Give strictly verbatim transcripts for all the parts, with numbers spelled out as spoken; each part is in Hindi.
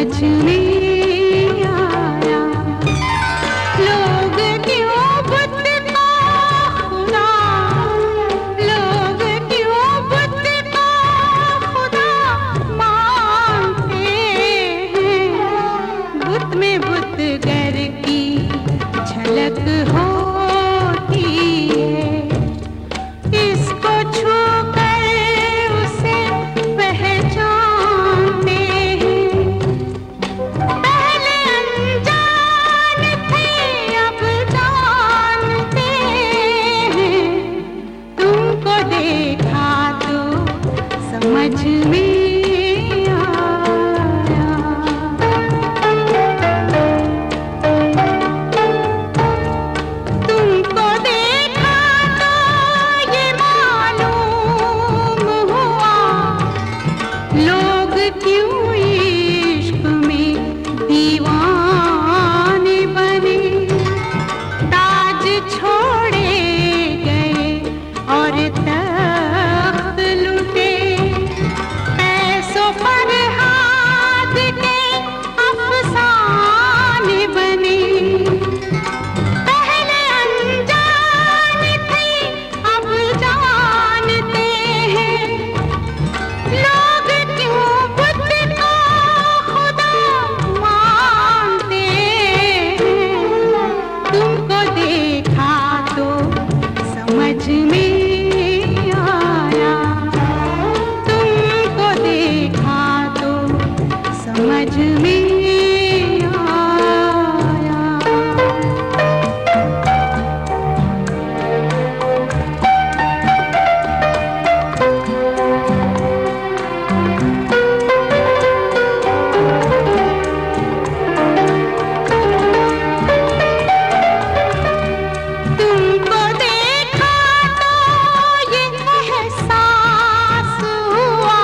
समझ में आया लोग क्यों बुत का खुदा, लोग क्यों बुत का खुदा मानते हैं। बुत में बुतगर की झलक होती है, इसको छू समझ में आया। तुमको देखा तो ये मालूम हुआ लोग क्यों इश्क में दीवाने बने। ताज छोड़े गए और तख्त लुटे, पर हाथ के अफसाने बने। पहले अनजान थे अब जानते हैं, लोग क्यों बुत का खुदा मानते हैं। तुमको देखा तो समझ में समझ में आया। तुमको देखा तो ये एहसास हुआ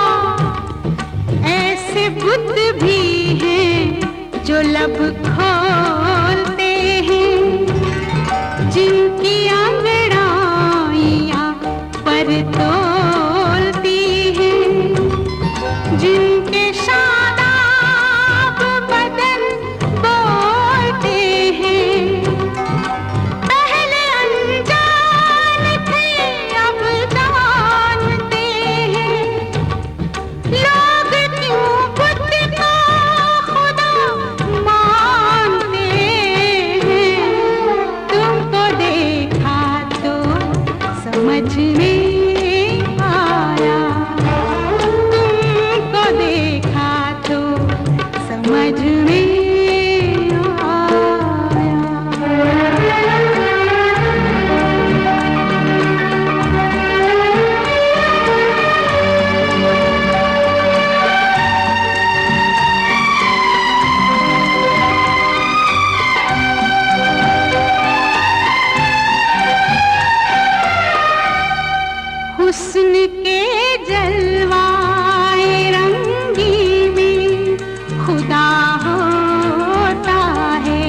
ऐसे बुत भी जो लब खोलते हैं, जिनकी अंगड़ाइयाँ पर तोलती हैं, जिनके शादाब बदन बोलते हैं। पहले अनजान थे अब जानते हैं, लोग क्यों बुत का खुदा मानते हैं। तुमको देखा तो समझ में आया, तुमको देखा तो समझ में आया। हुस्न के जलवाए रंगी में खुदा होता है,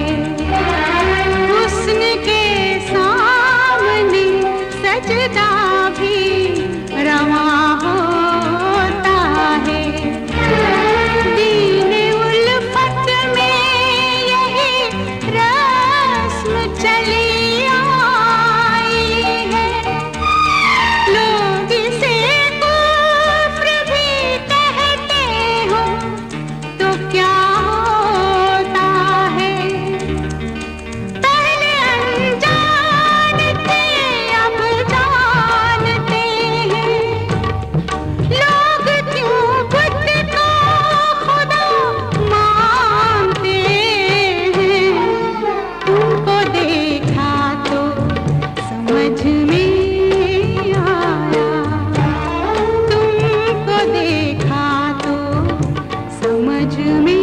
हुस्न के सामने सजदा भी रवा होता है। दीन उल्फत में यही रस्म चली आई है, लोग इसे कुफ्र भी कहते हो तो क्या होता है। पहले अनजान थे अब जानते हैं, लोग क्यों बुत का खुदा मानते हैं। तुमको देखा तो समझ में आया, तुमको देखा तो समझ में